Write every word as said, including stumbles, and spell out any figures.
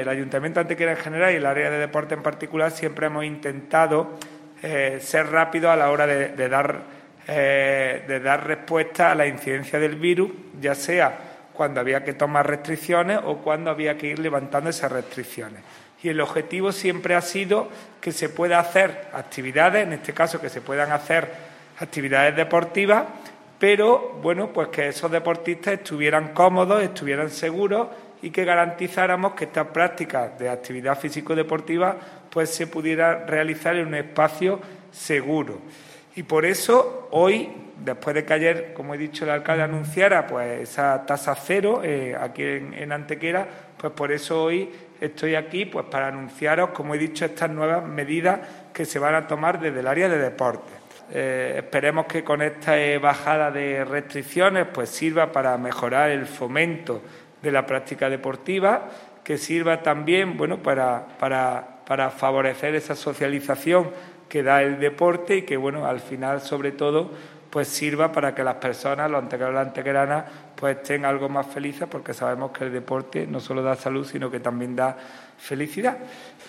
Ayuntamiento de Antequera en general y el área de deporte en particular siempre hemos intentado eh, ser rápidos a la hora de, de, dar, eh, de dar respuesta a la incidencia del virus, ya sea cuando había que tomar restricciones o cuando había que ir levantando esas restricciones. Y el objetivo siempre ha sido que se pueda hacer actividades, en este caso que se puedan hacer actividades deportivas, pero bueno, pues que esos deportistas estuvieran cómodos, estuvieran seguros y que garantizáramos que estas prácticas de actividad físico-deportiva pues se pudiera realizar en un espacio seguro. Y por eso hoy, después de que ayer, como he dicho, el alcalde anunciara pues esa tasa cero eh, aquí en, en Antequera, pues por eso hoy estoy aquí pues para anunciaros, como he dicho, estas nuevas medidas que se van a tomar desde el área de deporte. Eh, esperemos que con esta eh, bajada de restricciones pues sirva para mejorar el fomento de la práctica deportiva, que sirva también bueno para, para, para favorecer esa socialización que da el deporte y que bueno al final sobre todo pues sirva para que las personas, los antequeranos y las antequeranas, pues estén algo más felices, porque sabemos que el deporte no solo da salud, sino que también da felicidad.